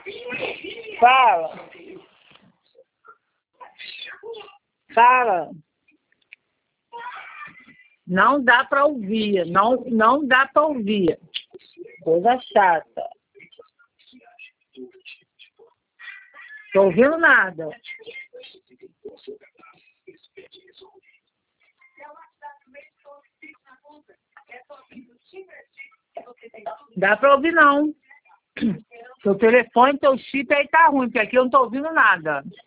Fala. Fala. Não dá pra ouvir. Não dá pra ouvir. Coisa chata. Tô ouvindo nada. Dá pra ouvir não. Seu telefone, teu chip aí tá ruim, porque aqui eu não tô ouvindo nada.